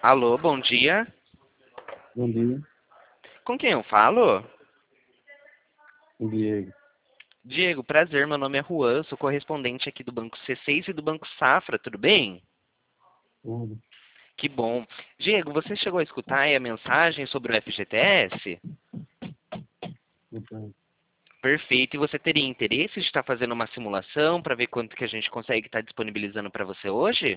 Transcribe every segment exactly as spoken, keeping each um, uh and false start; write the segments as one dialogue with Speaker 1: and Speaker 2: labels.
Speaker 1: Alô, bom dia.
Speaker 2: Bom dia,
Speaker 1: Com quem eu falo?
Speaker 2: Diego.
Speaker 1: Diego, prazer, meu nome é Juan, sou correspondente aqui do Banco C seis e do Banco Safra, tudo bem?
Speaker 2: Tudo.
Speaker 1: Que bom. Diego, você chegou a escutar aí a mensagem sobre o F G T S?
Speaker 2: Então,
Speaker 1: Perfeito. E você teria interesse de estar fazendo uma simulação para ver quanto que a gente consegue estar disponibilizando para você hoje?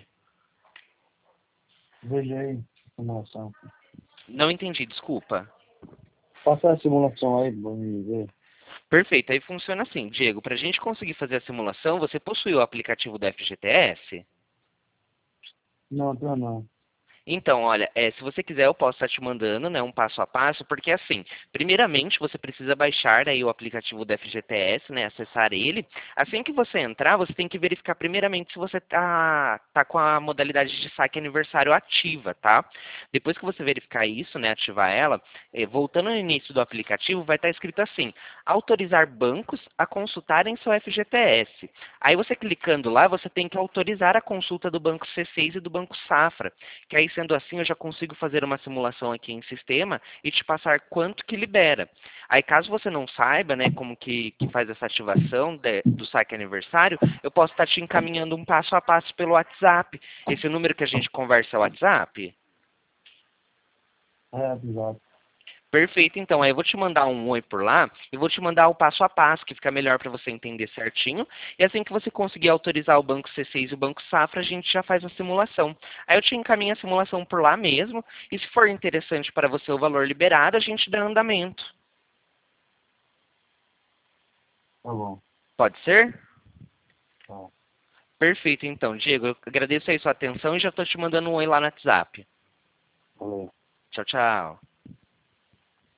Speaker 2: veja aí a simulação.
Speaker 1: Não entendi, desculpa.
Speaker 2: Faça a simulação aí, pra mim ver.
Speaker 1: Perfeito. Aí funciona assim, Diego, para a gente conseguir fazer a simulação, você possui o aplicativo do F G T S?
Speaker 2: Não, não, não.
Speaker 1: Então, olha, é, se você quiser, eu posso estar te mandando, né, um passo a passo, porque assim, primeiramente você precisa baixar aí o aplicativo do F G T S, né, acessar ele. Assim que você entrar, você tem que verificar primeiramente se você tá, tá com a modalidade de saque aniversário ativa, tá? Depois que você verificar isso, né, ativar ela, eh, voltando no início do aplicativo, vai estar escrito assim: autorizar bancos a consultarem seu F G T S. Aí você clicando lá, você tem que autorizar a consulta do Banco C seis e do Banco Safra, que aí sendo assim eu já consigo fazer uma simulação aqui em sistema e te passar quanto que libera. Aí caso você não saiba, né, como que, que faz essa ativação de, do saque aniversário, eu posso estar te encaminhando um passo a passo pelo WhatsApp. Esse número que a gente conversa é o WhatsApp?
Speaker 2: É, exato.
Speaker 1: Perfeito, então. Aí eu vou te mandar um oi por lá e vou te mandar o passo a passo, que fica melhor para você entender certinho. E assim que você conseguir autorizar o Banco C seis e o Banco Safra, a gente já faz a simulação. Aí eu te encaminho a simulação por lá mesmo. E se for interessante para você o valor liberado, a gente dá andamento.
Speaker 2: Tá bom.
Speaker 1: Pode ser?
Speaker 2: Tá.
Speaker 1: Perfeito, então. Diego, eu agradeço aí sua atenção e já estou te mandando um oi lá no WhatsApp.
Speaker 2: Valeu.
Speaker 1: Tchau, tchau.